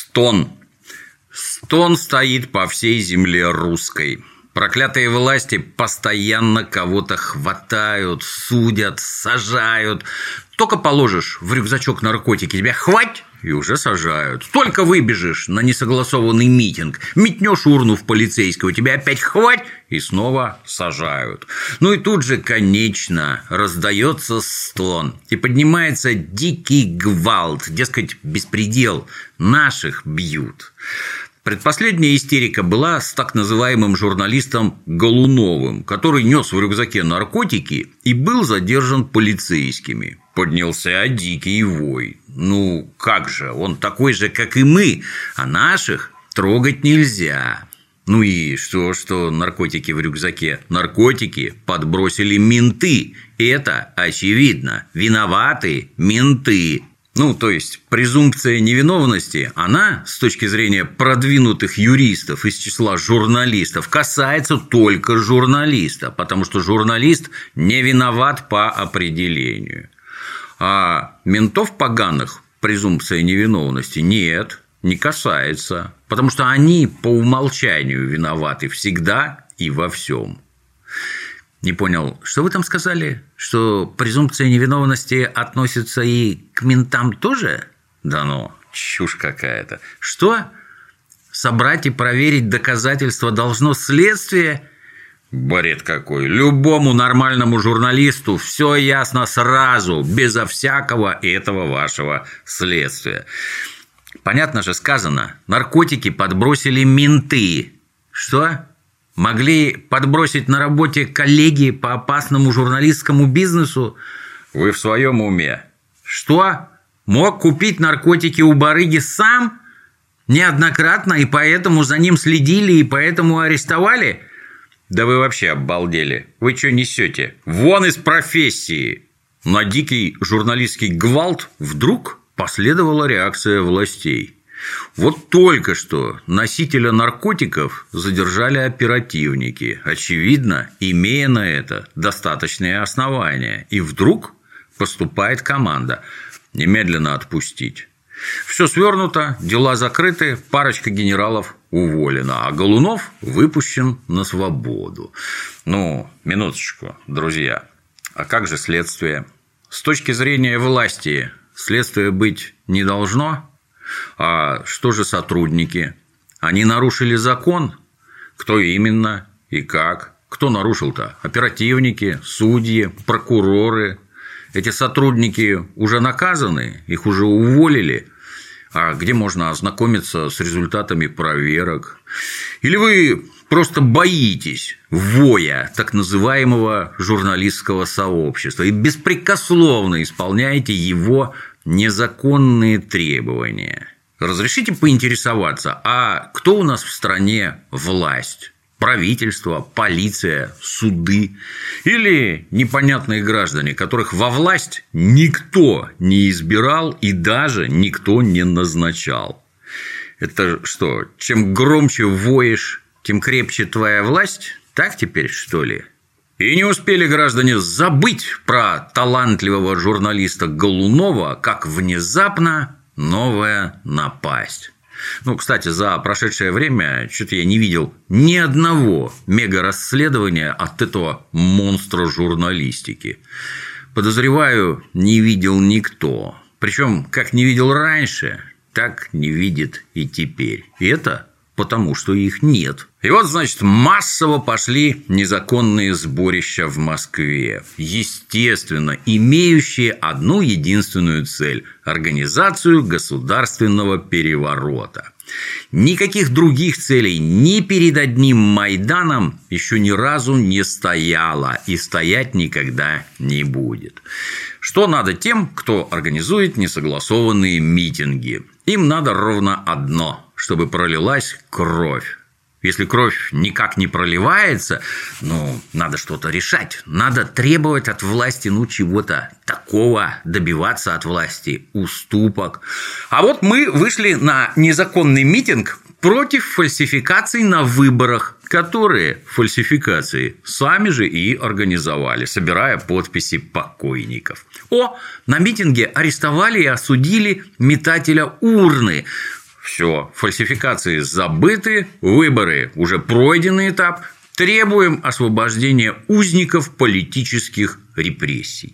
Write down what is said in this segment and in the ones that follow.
Стон. Стон стоит по всей земле русской. Проклятые власти постоянно кого-то хватают, судят, сажают. Только положишь в рюкзачок наркотики, тебя хвать и уже сажают. Только выбежишь на несогласованный митинг, метнешь урну в полицейского, тебя опять хвать и снова сажают. Ну и тут же, конечно, раздается стон и поднимается дикий гвалт, дескать, беспредел, наших бьют. Предпоследняя истерика была с так называемым журналистом Голуновым, который нес в рюкзаке наркотики и был задержан полицейскими. Поднялся дикий вой. Ну, как же, он такой же, как и мы, а наших трогать нельзя. Ну и что наркотики в рюкзаке? Наркотики подбросили менты. Это очевидно. Виноваты менты. Ну, то есть, презумпция невиновности, она, с точки зрения продвинутых юристов из числа журналистов, касается только журналиста, потому что журналист не виноват по определению. А ментов поганых презумпция невиновности нет, не касается, потому что они по умолчанию виноваты всегда и во всем. Не понял, что вы там сказали? Что презумпция невиновности относится и к ментам тоже? Да ну, чушь какая-то. Что? Собрать и проверить доказательства должно следствие? Бред какой. Любому нормальному журналисту все ясно сразу, безо всякого этого вашего следствия. Понятно же сказано, наркотики подбросили менты. Что? Могли подбросить на работе коллеги по опасному журналистскому бизнесу? Вы в своем уме? Что? Мог купить наркотики у барыги сам? Неоднократно, и поэтому за ним следили, и поэтому арестовали? Да вы вообще обалдели. Вы что несете? Вон из профессии. На дикий журналистский гвалт вдруг последовала реакция властей. Вот только что носителя наркотиков задержали оперативники, очевидно, имея на это достаточные основания. И вдруг поступает команда немедленно отпустить. Все свернуто, дела закрыты, парочка генералов уволена, а Голунов выпущен на свободу. Ну, минуточку, друзья. А как же следствие? С точки зрения власти следствие быть не должно? А что же сотрудники? Они нарушили закон? Кто именно и как? Кто нарушил-то? Оперативники, судьи, прокуроры. Эти сотрудники уже наказаны, их уже уволили. А где можно ознакомиться с результатами проверок? Или вы просто боитесь воя так называемого журналистского сообщества и беспрекословно исполняете его незаконные требования? Разрешите поинтересоваться, а кто у нас в стране власть? Правительство, полиция, суды или непонятные граждане, которых во власть никто не избирал и даже никто не назначал? Это что, чем громче воешь, тем крепче твоя власть? Так теперь, что ли? И не успели граждане забыть про талантливого журналиста Голунова, как внезапно новая напасть. Ну, кстати, за прошедшее время что-то я не видел ни одного мега-расследования от этого монстра журналистики. Подозреваю, не видел никто. Причем, как не видел раньше, так не видит и теперь. И это потому, что их нет. И вот, значит, массово пошли незаконные сборища в Москве. Естественно, имеющие одну единственную цель – организацию государственного переворота. Никаких других целей ни перед одним Майданом еще ни разу не стояло и стоять никогда не будет. Что надо тем, кто организует несогласованные митинги? Им надо ровно одно – чтобы пролилась кровь. Если кровь никак не проливается, надо что-то решать. Надо требовать от власти, чего-то такого, добиваться от власти уступок. А вот мы вышли на незаконный митинг против фальсификаций на выборах, которые фальсификации сами же и организовали, собирая подписи покойников. На митинге арестовали и осудили метателя урны. Все, фальсификации забыты, выборы уже пройденный этап. Требуем освобождения узников политических репрессий.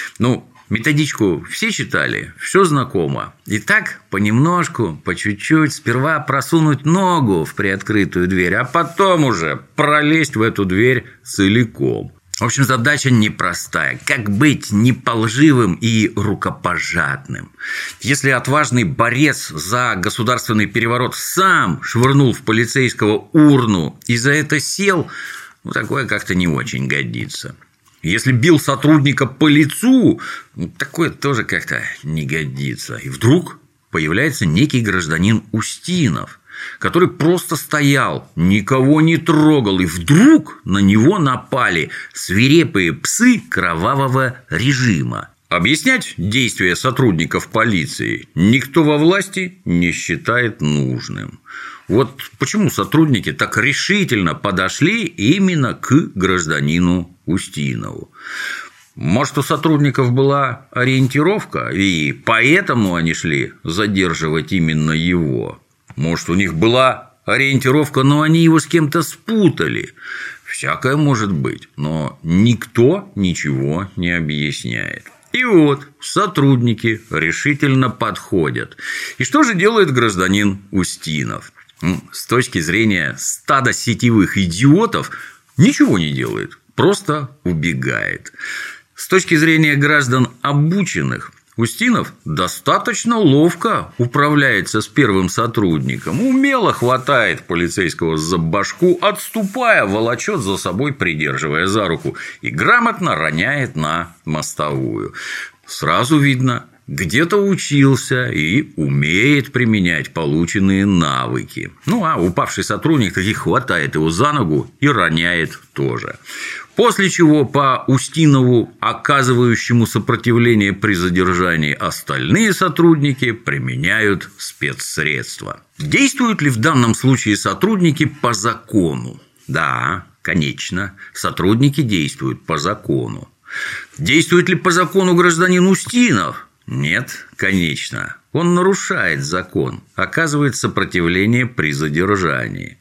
Методичку все читали, все знакомо. И так понемножку, по чуть-чуть, сперва просунуть ногу в приоткрытую дверь, а потом уже пролезть в эту дверь целиком. В общем, задача непростая. Как быть неполживым и рукопожатным? Если отважный борец за государственный переворот сам швырнул в полицейского урну и за это сел, такое как-то не очень годится. Если бил сотрудника по лицу, такое тоже как-то не годится. И вдруг появляется некий гражданин Устинов, который просто стоял, никого не трогал, и вдруг на него напали свирепые псы кровавого режима. Объяснять действия сотрудников полиции никто во власти не считает нужным. Вот почему сотрудники так решительно подошли именно к гражданину Устинову. Может, у сотрудников была ориентировка, и поэтому они шли задерживать именно его. Может, у них была ориентировка, но они его с кем-то спутали. Всякое может быть, но никто ничего не объясняет. И вот сотрудники решительно подходят. И что же делает гражданин Устинов? С точки зрения стада сетевых идиотов ничего не делает, просто убегает. С точки зрения граждан обученных, Устинов достаточно ловко управляется с первым сотрудником, умело хватает полицейского за башку, отступая, волочет за собой, придерживая за руку, и грамотно роняет на мостовую. Сразу видно, где-то учился и умеет применять полученные навыки. А упавший сотрудник таки хватает его за ногу и роняет тоже. После чего по Устинову, оказывающему сопротивление при задержании, остальные сотрудники применяют спецсредства. Действуют ли в данном случае сотрудники по закону? Да, конечно, сотрудники действуют по закону. Действует ли по закону гражданин Устинов? Нет, конечно. Он нарушает закон, оказывает сопротивление при задержании.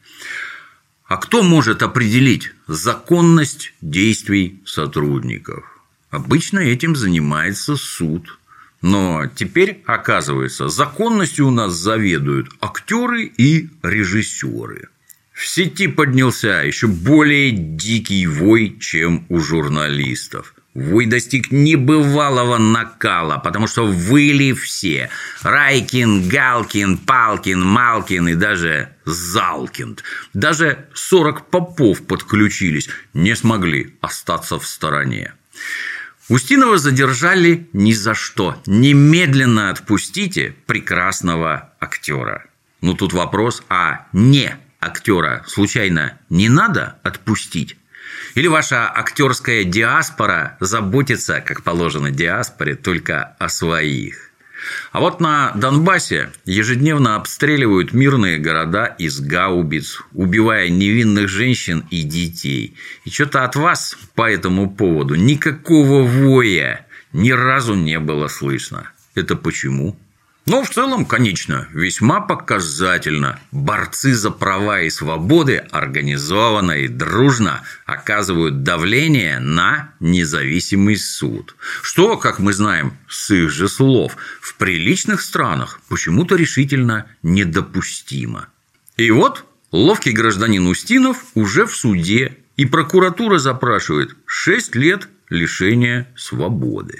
А кто может определить законность действий сотрудников? Обычно этим занимается суд. Но теперь, оказывается, законностью у нас заведуют актеры и режиссеры. В сети поднялся еще более дикий вой, чем у журналистов. Вой достиг небывалого накала, потому что выли все. Райкин, Галкин, Палкин, Малкин и даже Залкин. Даже 40 попов подключились, не смогли остаться в стороне. Устинова задержали ни за что. Немедленно отпустите прекрасного актера. Тут вопрос, а не актера случайно не надо отпустить? Или ваша актерская диаспора заботится, как положено диаспоре, только о своих? А вот на Донбассе ежедневно обстреливают мирные города из гаубиц, убивая невинных женщин и детей. И что-то от вас по этому поводу никакого воя ни разу не было слышно. Это почему? В целом, конечно, весьма показательно. Борцы за права и свободы организованно и дружно оказывают давление на независимый суд. Что, как мы знаем, с их же слов, в приличных странах почему-то решительно недопустимо. И вот ловкий гражданин Устинов уже в суде, и прокуратура запрашивает 6 лет лишения свободы.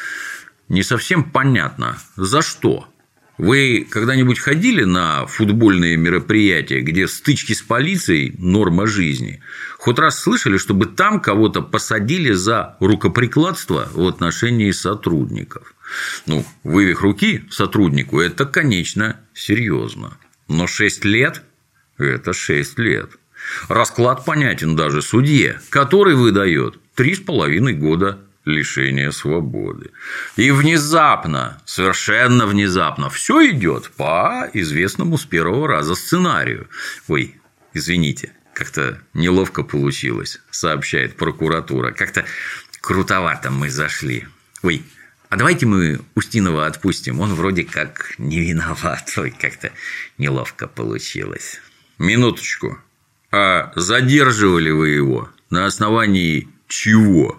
Не совсем понятно, за что. Вы когда-нибудь ходили на футбольные мероприятия, где стычки с полицией – норма жизни? Хоть раз слышали, чтобы там кого-то посадили за рукоприкладство в отношении сотрудников? Вывих руки сотруднику – это, конечно, серьезно. Но 6 лет – это 6 лет. Расклад понятен даже судье, который выдает 3,5 года лишения свободы. И внезапно, совершенно внезапно, все идет по известному с первого раза сценарию. Ой, извините, как-то неловко получилось, сообщает прокуратура. Как-то крутовато мы зашли. Ой, А давайте мы Устинова отпустим, он вроде как не виноват, ой, как-то неловко получилось. Минуточку, а задерживали вы его на основании чего?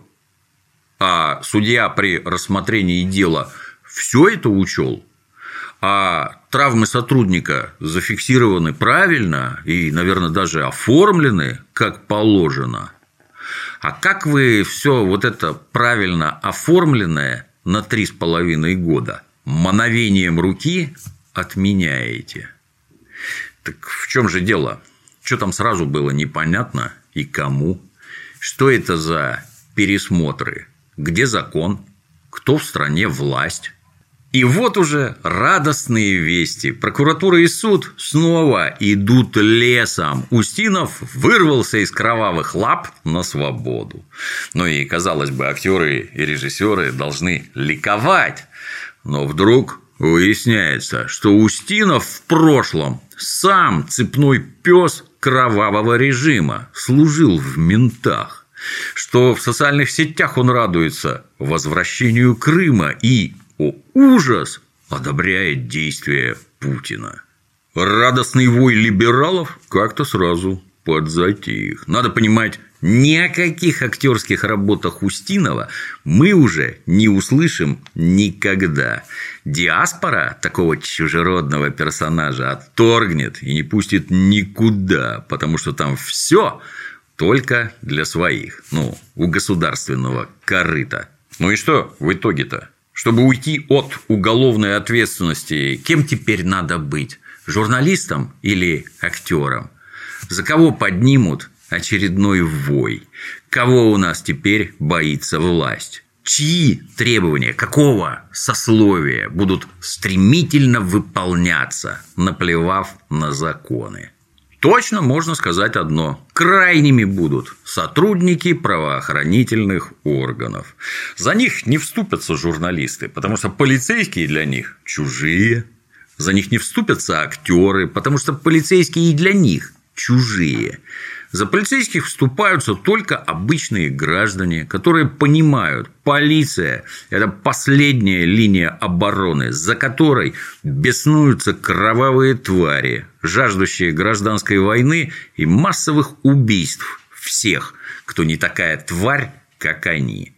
А судья при рассмотрении дела все это учел? А травмы сотрудника зафиксированы правильно и, наверное, даже оформлены как положено. А как вы все вот это правильно оформленное на 3,5 года мановением руки отменяете? Так в чем же дело? Что там сразу было непонятно и кому? Что это за пересмотры? Где закон? Кто в стране власть? И вот уже радостные вести. Прокуратура и суд снова идут лесом. Устинов вырвался из кровавых лап на свободу. Ну и, казалось бы, актеры и режиссеры должны ликовать. Но вдруг выясняется, что Устинов в прошлом сам цепной пес кровавого режима, служил в ментах. Что в социальных сетях он радуется возвращению Крыма и, о ужас, одобряет действия Путина. Радостный вой либералов как-то сразу подзатих. Надо понимать, ни о каких актерских работах Устинова мы уже не услышим никогда. Диаспора такого чужеродного персонажа отторгнет и не пустит никуда, потому что там все только для своих, у государственного корыта. Ну и что в итоге-то? Чтобы уйти от уголовной ответственности, кем теперь надо быть? Журналистом или актером? За кого поднимут очередной вой? Кого у нас теперь боится власть? Чьи требования, какого сословия будут стремительно выполняться, наплевав на законы? Точно можно сказать одно. Крайними будут сотрудники правоохранительных органов. За них не вступятся журналисты, потому что полицейские для них чужие. За них не вступятся актеры, потому что полицейские и для них чужие. За полицейских вступаются только обычные граждане, которые понимают, полиция – это последняя линия обороны, за которой беснуются кровавые твари, жаждущие гражданской войны и массовых убийств всех, кто не такая тварь, как они.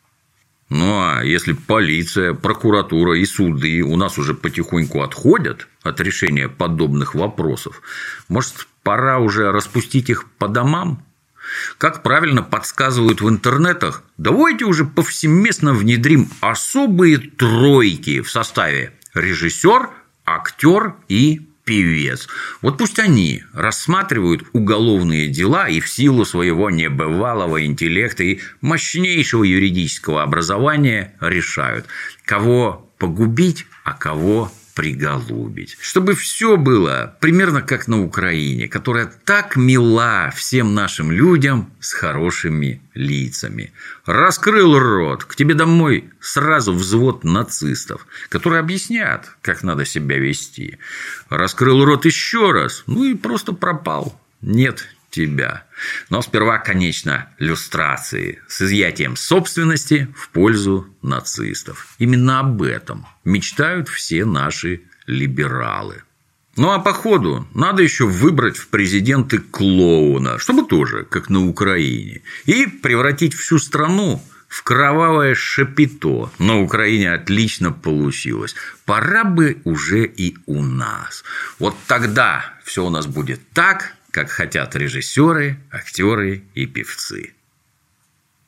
Ну, а если полиция, прокуратура и суды у нас уже потихоньку отходят от решения подобных вопросов, может, пора уже распустить их по домам? Как правильно подсказывают в интернетах, давайте уже повсеместно внедрим особые тройки в составе режиссер, актер и певец. Вот пусть они рассматривают уголовные дела и в силу своего небывалого интеллекта и мощнейшего юридического образования решают, кого погубить, а кого приголубить. Чтобы все было примерно как на Украине, которая так мила всем нашим людям с хорошими лицами. Раскрыл рот, к тебе домой сразу взвод нацистов, которые объяснят, как надо себя вести. Раскрыл рот еще раз, и просто пропал. Нет тебя. Но сперва, конечно, люстрации с изъятием собственности в пользу нацистов. Именно об этом мечтают все наши либералы. Ну а по ходу надо еще выбрать в президенты клоуна, чтобы тоже, как на Украине, и превратить всю страну в кровавое шапито. На Украине отлично получилось. Пора бы уже и у нас. Вот тогда все у нас будет так, как хотят режиссеры, актеры и певцы.